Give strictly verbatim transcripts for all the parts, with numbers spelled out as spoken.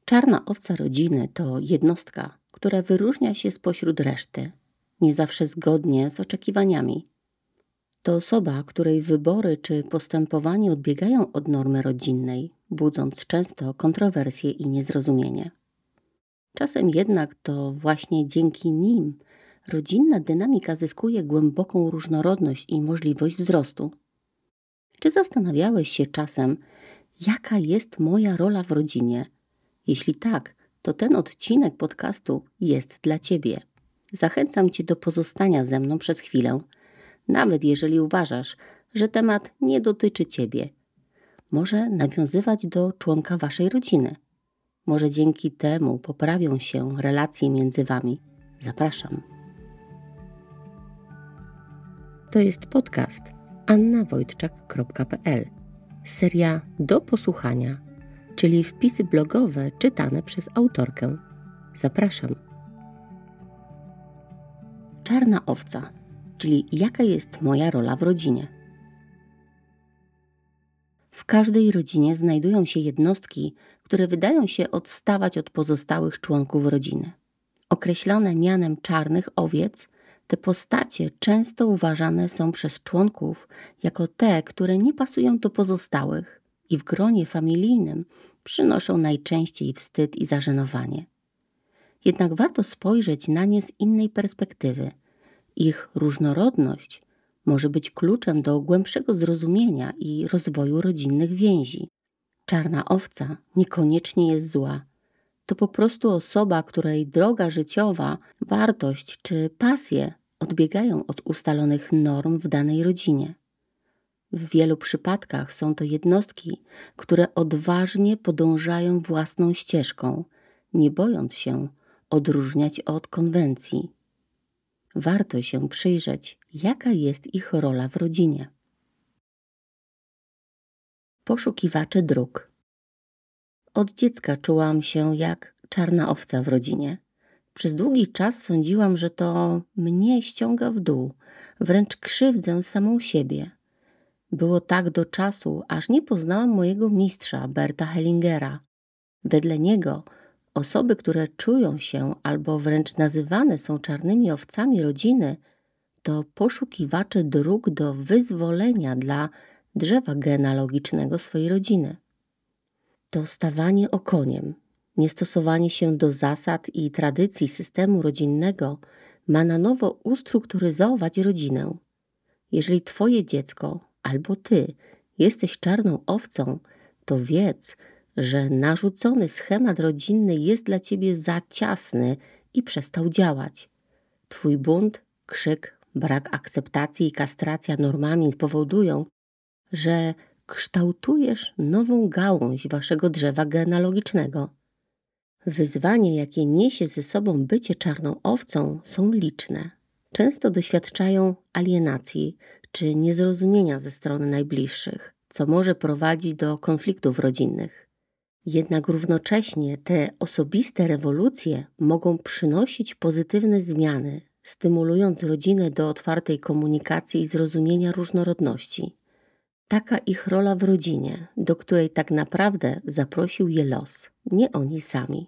Czarna owca rodziny to jednostka, która wyróżnia się spośród reszty, nie zawsze zgodnie z oczekiwaniami. To osoba, której wybory czy postępowanie odbiegają od normy rodzinnej, budząc często kontrowersje i niezrozumienie. Czasem jednak to właśnie dzięki nim rodzinna dynamika zyskuje głęboką różnorodność i możliwość wzrostu. Czy zastanawiałeś się czasem, jaka jest moja rola w rodzinie? Jeśli tak, to ten odcinek podcastu jest dla Ciebie. Zachęcam Cię do pozostania ze mną przez chwilę, nawet jeżeli uważasz, że temat nie dotyczy Ciebie. Może nawiązywać do członka Waszej rodziny. Może dzięki temu poprawią się relacje między Wami. Zapraszam. To jest podcast anna wojtczak kropka p l. Seria do posłuchania, czyli wpisy blogowe czytane przez autorkę. Zapraszam. Czarna owca, czyli jaka jest moja rola w rodzinie. W każdej rodzinie znajdują się jednostki, które wydają się odstawać od pozostałych członków rodziny. Określone mianem czarnych owiec, te postacie często uważane są przez członków jako te, które nie pasują do pozostałych i w gronie familijnym przynoszą najczęściej wstyd i zażenowanie. Jednak warto spojrzeć na nie z innej perspektywy. Ich różnorodność może być kluczem do głębszego zrozumienia i rozwoju rodzinnych więzi. Czarna owca niekoniecznie jest zła. To po prostu osoba, której droga życiowa, wartość czy pasje odbiegają od ustalonych norm w danej rodzinie. W wielu przypadkach są to jednostki, które odważnie podążają własną ścieżką, nie bojąc się odróżniać od konwencji. Warto się przyjrzeć, jaka jest ich rola w rodzinie. Poszukiwacze dróg. Od dziecka czułam się jak czarna owca w rodzinie. Przez długi czas sądziłam, że to mnie ściąga w dół, wręcz krzywdzę samą siebie. Było tak do czasu, aż nie poznałam mojego mistrza, Berta Hellingera. Wedle niego osoby, które czują się albo wręcz nazywane są czarnymi owcami rodziny, to poszukiwacze dróg do wyzwolenia dla drzewa genealogicznego swojej rodziny. To stawanie okoniem, niestosowanie się do zasad i tradycji systemu rodzinnego ma na nowo ustrukturyzować rodzinę. Jeżeli Twoje dziecko albo Ty jesteś czarną owcą, to wiedz, że narzucony schemat rodzinny jest dla Ciebie za ciasny i przestał działać. Twój bunt, krzyk, brak akceptacji i kastracja normami powodują, że kształtujesz nową gałąź Waszego drzewa genealogicznego. Wyzwania, jakie niesie ze sobą bycie czarną owcą, są liczne. Często doświadczają alienacji czy niezrozumienia ze strony najbliższych, co może prowadzić do konfliktów rodzinnych. Jednak równocześnie te osobiste rewolucje mogą przynosić pozytywne zmiany, stymulując rodzinę do otwartej komunikacji i zrozumienia różnorodności. Taka ich rola w rodzinie, do której tak naprawdę zaprosił je los, nie oni sami.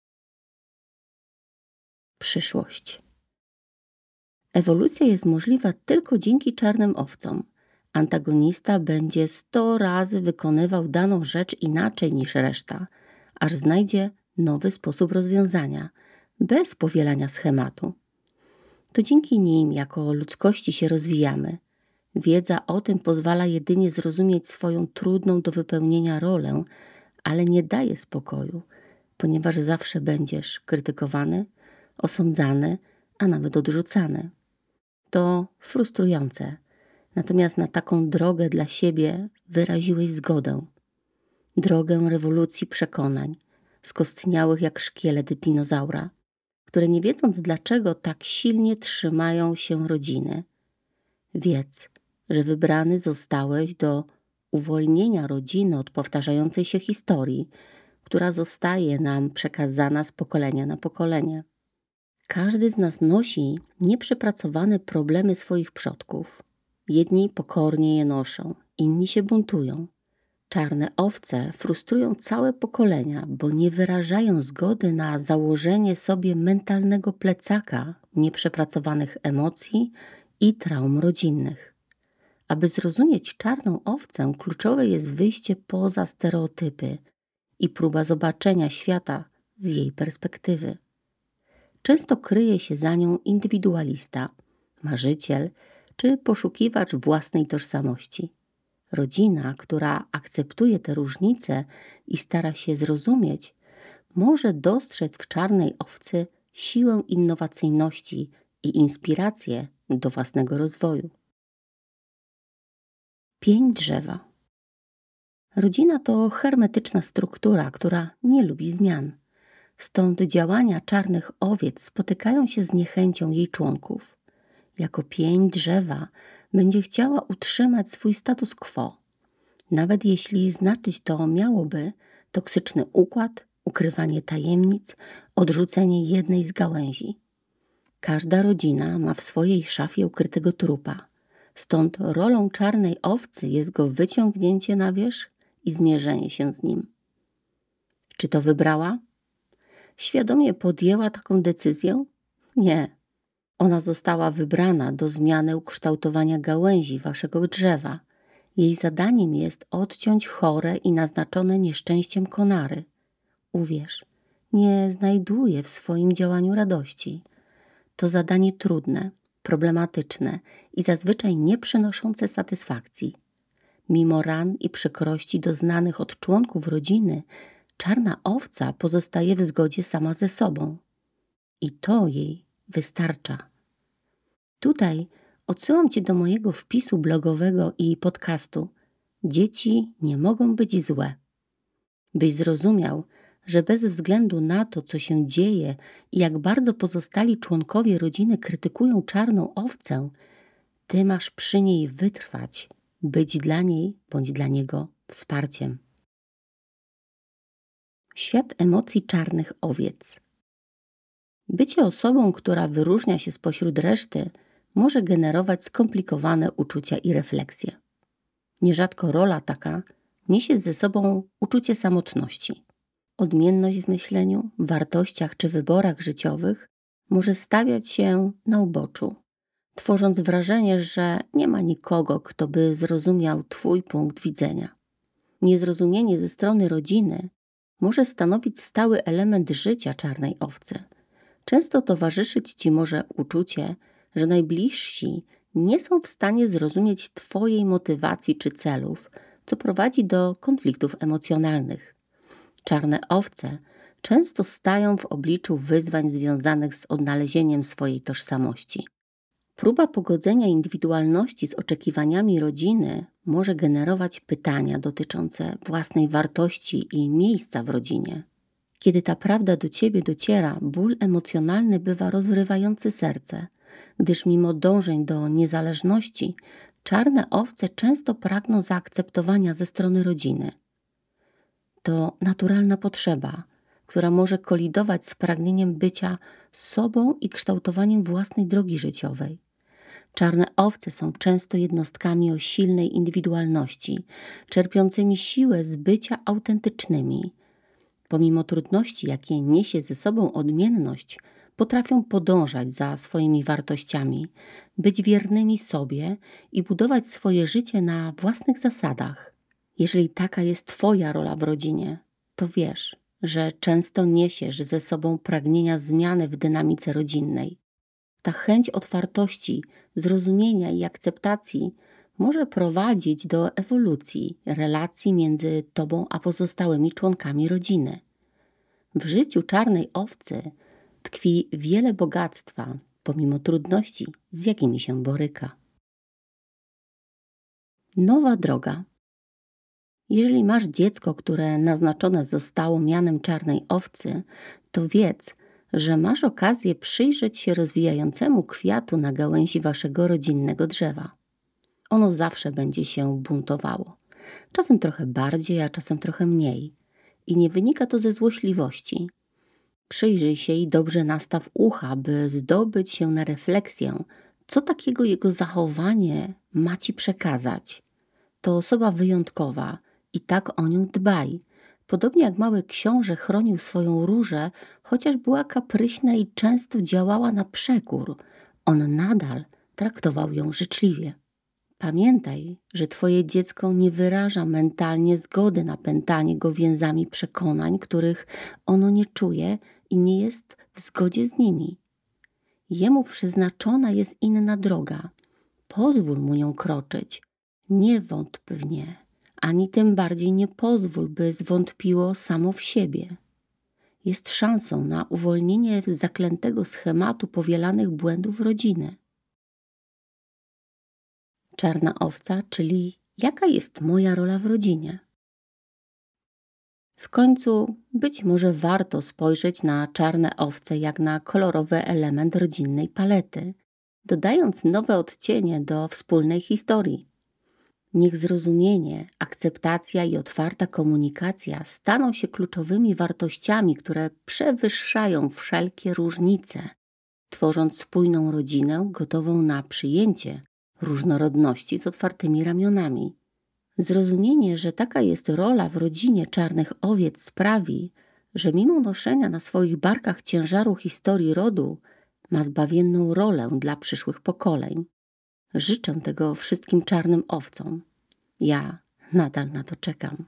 Przyszłość. Ewolucja jest możliwa tylko dzięki czarnym owcom. Antagonista będzie sto razy wykonywał daną rzecz inaczej niż reszta, aż znajdzie nowy sposób rozwiązania, bez powielania schematu. To dzięki nim jako ludzkości się rozwijamy. Wiedza o tym pozwala jedynie zrozumieć swoją trudną do wypełnienia rolę, ale nie daje spokoju, ponieważ zawsze będziesz krytykowany, osądzany, a nawet odrzucany. To frustrujące. Natomiast na taką drogę dla siebie wyraziłeś zgodę. Drogę rewolucji przekonań, skostniałych jak szkielet dinozaura, które nie wiedząc dlaczego tak silnie trzymają się rodziny. Wiedz, że wybrany zostałeś do uwolnienia rodziny od powtarzającej się historii, która zostaje nam przekazana z pokolenia na pokolenie. Każdy z nas nosi nieprzepracowane problemy swoich przodków. Jedni pokornie je noszą, inni się buntują. Czarne owce frustrują całe pokolenia, bo nie wyrażają zgody na założenie sobie mentalnego plecaka nieprzepracowanych emocji i traum rodzinnych. Aby zrozumieć czarną owcę, kluczowe jest wyjście poza stereotypy i próba zobaczenia świata z jej perspektywy. Często kryje się za nią indywidualista, marzyciel czy poszukiwacz własnej tożsamości. Rodzina, która akceptuje te różnice i stara się zrozumieć, może dostrzec w czarnej owcy siłę innowacyjności i inspirację do własnego rozwoju. Pień drzewa. Rodzina to hermetyczna struktura, która nie lubi zmian. Stąd działania czarnych owiec spotykają się z niechęcią jej członków. Jako pień drzewa będzie chciała utrzymać swój status quo, nawet jeśli znaczyć to miałoby toksyczny układ, ukrywanie tajemnic, odrzucenie jednej z gałęzi. Każda rodzina ma w swojej szafie ukrytego trupa, stąd rolą czarnej owcy jest go wyciągnięcie na wierzch i zmierzenie się z nim. Czy to wybrała? Świadomie podjęła taką decyzję? Nie. Ona została wybrana do zmiany ukształtowania gałęzi waszego drzewa. Jej zadaniem jest odciąć chore i naznaczone nieszczęściem konary. Uwierz, nie znajduje w swoim działaniu radości. To zadanie trudne, problematyczne i zazwyczaj nie przynoszące satysfakcji. Mimo ran i przykrości doznanych od członków rodziny, czarna owca pozostaje w zgodzie sama ze sobą. I to jej wystarcza. Tutaj odsyłam Cię do mojego wpisu blogowego i podcastu Dzieci nie mogą być złe. Byś zrozumiał, że bez względu na to, co się dzieje i jak bardzo pozostali członkowie rodziny krytykują czarną owcę, Ty masz przy niej wytrwać, być dla niej bądź dla niego wsparciem. Świat emocji czarnych owiec. Bycie osobą, która wyróżnia się spośród reszty, może generować skomplikowane uczucia i refleksje. Nierzadko rola taka niesie ze sobą uczucie samotności. Odmienność w myśleniu, wartościach czy wyborach życiowych może stawiać się na uboczu, tworząc wrażenie, że nie ma nikogo, kto by zrozumiał Twój punkt widzenia. Niezrozumienie ze strony rodziny może stanowić stały element życia czarnej owcy. Często towarzyszyć Ci może uczucie, że najbliżsi nie są w stanie zrozumieć Twojej motywacji czy celów, co prowadzi do konfliktów emocjonalnych. Czarne owce często stają w obliczu wyzwań związanych z odnalezieniem swojej tożsamości. Próba pogodzenia indywidualności z oczekiwaniami rodziny może generować pytania dotyczące własnej wartości i miejsca w rodzinie. Kiedy ta prawda do Ciebie dociera, ból emocjonalny bywa rozrywający serce, gdyż mimo dążeń do niezależności, czarne owce często pragną zaakceptowania ze strony rodziny. To naturalna potrzeba, która może kolidować z pragnieniem bycia sobą i kształtowaniem własnej drogi życiowej. Czarne owce są często jednostkami o silnej indywidualności, czerpiącymi siłę z bycia autentycznymi. Pomimo trudności, jakie niesie ze sobą odmienność, potrafią podążać za swoimi wartościami, być wiernymi sobie i budować swoje życie na własnych zasadach. Jeżeli taka jest Twoja rola w rodzinie, to wiesz, że często niesiesz ze sobą pragnienia zmiany w dynamice rodzinnej. Ta chęć otwartości, zrozumienia i akceptacji może prowadzić do ewolucji relacji między Tobą a pozostałymi członkami rodziny. W życiu czarnej owcy tkwi wiele bogactwa, pomimo trudności, z jakimi się boryka. Nowa droga. Jeżeli masz dziecko, które naznaczone zostało mianem czarnej owcy, to wiedz, że masz okazję przyjrzeć się rozwijającemu kwiatu na gałęzi waszego rodzinnego drzewa. Ono zawsze będzie się buntowało. Czasem trochę bardziej, a czasem trochę mniej. I nie wynika to ze złośliwości. Przyjrzyj się i dobrze nastaw ucha, by zdobyć się na refleksję, co takiego jego zachowanie ma ci przekazać. To osoba wyjątkowa i tak o nią dbaj. Podobnie jak mały książę chronił swoją różę, chociaż była kapryśna i często działała na przekór, on nadal traktował ją życzliwie. Pamiętaj, że twoje dziecko nie wyraża mentalnie zgody na pętanie go więzami przekonań, których ono nie czuje i nie jest w zgodzie z nimi. Jemu przeznaczona jest inna droga. Pozwól mu nią kroczyć. Nie wątp w nie, ani tym bardziej nie pozwól, by zwątpiło samo w siebie. Jest szansą na uwolnienie z zaklętego schematu powielanych błędów rodziny. Czarna owca, czyli jaka jest moja rola w rodzinie? W końcu być może warto spojrzeć na czarne owce jak na kolorowy element rodzinnej palety, dodając nowe odcienie do wspólnej historii. Niech zrozumienie, akceptacja i otwarta komunikacja staną się kluczowymi wartościami, które przewyższają wszelkie różnice, tworząc spójną rodzinę gotową na przyjęcie różnorodności z otwartymi ramionami. Zrozumienie, że taka jest rola w rodzinie czarnych owiec sprawi, że mimo noszenia na swoich barkach ciężaru historii rodu, ma zbawienną rolę dla przyszłych pokoleń. Życzę tego wszystkim czarnym owcom. Ja nadal na to czekam.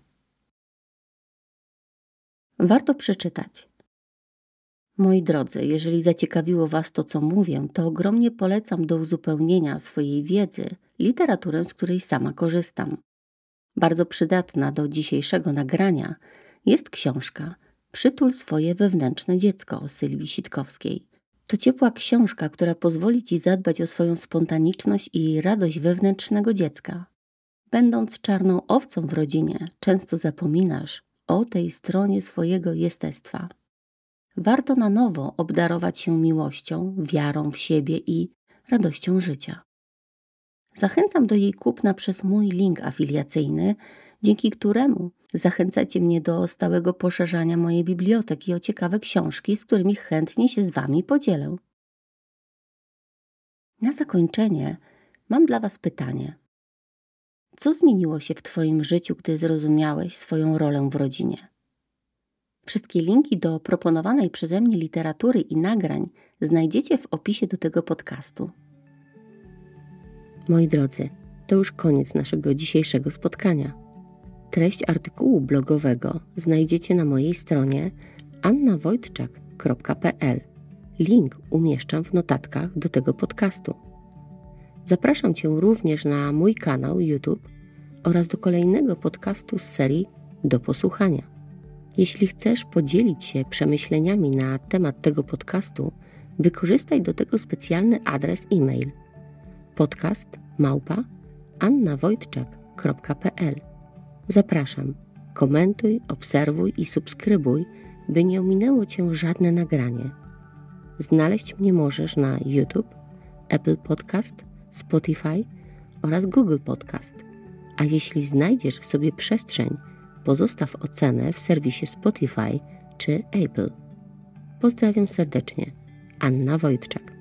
Warto przeczytać. Moi drodzy, jeżeli zaciekawiło Was to, co mówię, to ogromnie polecam do uzupełnienia swojej wiedzy literaturę, z której sama korzystam. Bardzo przydatna do dzisiejszego nagrania jest książka Przytul swoje wewnętrzne dziecko o Sylwii Sitkowskiej. To ciepła książka, która pozwoli Ci zadbać o swoją spontaniczność i radość wewnętrznego dziecka. Będąc czarną owcą w rodzinie, często zapominasz o tej stronie swojego jestestwa. Warto na nowo obdarować się miłością, wiarą w siebie i radością życia. Zachęcam do jej kupna przez mój link afiliacyjny, dzięki któremu zachęcacie mnie do stałego poszerzania mojej biblioteki o ciekawe książki, z którymi chętnie się z Wami podzielę. Na zakończenie mam dla Was pytanie. Co zmieniło się w Twoim życiu, gdy zrozumiałeś swoją rolę w rodzinie? Wszystkie linki do proponowanej przeze mnie literatury i nagrań znajdziecie w opisie do tego podcastu. Moi drodzy, to już koniec naszego dzisiejszego spotkania. Treść artykułu blogowego znajdziecie na mojej stronie anna wojtczak kropka p l. Link umieszczam w notatkach do tego podcastu. Zapraszam Cię również na mój kanał YouTube oraz do kolejnego podcastu z serii Do posłuchania. Jeśli chcesz podzielić się przemyśleniami na temat tego podcastu, wykorzystaj do tego specjalny adres e-mail podcast małpa anna wojtczak kropka p l. Zapraszam, komentuj, obserwuj i subskrybuj, by nie ominęło Cię żadne nagranie. Znaleźć mnie możesz na YouTube, Apple Podcast, Spotify oraz Google Podcast. A jeśli znajdziesz w sobie przestrzeń, pozostaw ocenę w serwisie Spotify czy Apple. Pozdrawiam serdecznie. Anna Wojtczak.